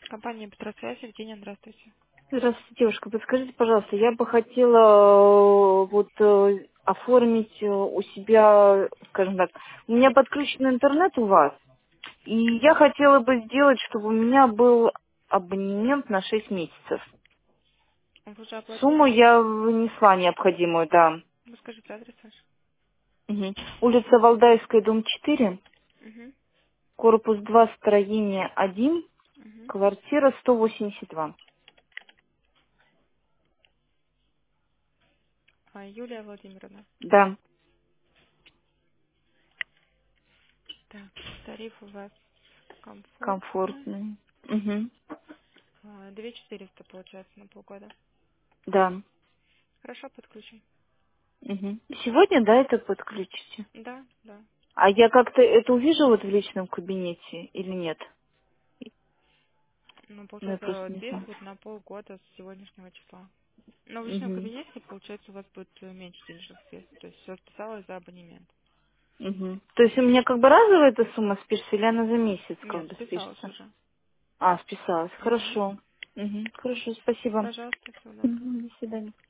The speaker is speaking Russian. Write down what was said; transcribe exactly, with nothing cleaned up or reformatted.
Компания Петросвязь, Евгения, здравствуйте. Здравствуйте, девушка. Подскажите, пожалуйста, я бы хотела э, вот э, оформить э, у себя, скажем так, у меня подключен интернет у вас, и я хотела бы сделать, чтобы у меня был абонемент на шесть месяцев. Вы уже Сумму оплатили? я внесла необходимую, да. Вы скажите адрес ваш. Мгм. Улица Валдайская, дом четыре, Угу. корпус два, строение один, Угу. квартира сто восемьдесят два. А, Юлия Владимировна. Да, Так, тариф у вас комфортный. комфортный. Угу. А, две тысячи четыреста получается на полгода. Да. Хорошо, подключим. Мгм. Сегодня, да, это подключите? Да, да. А я как-то это увижу вот в личном кабинете или нет? Ну, Ну, я получается, просто не знаю. действует на полгода с сегодняшнего числа. Но в личном Угу. кабинете, получается, у вас будет э, меньше денежных средств. То есть все списалось за абонемент. Угу. То есть у меня как бы разовая эта сумма спишется или она за месяц как Нет, бы списалось спишется? уже. А, списалась. Угу. Хорошо. Угу. Хорошо, спасибо. Пожалуйста, всего доброго. Мгм. До свидания.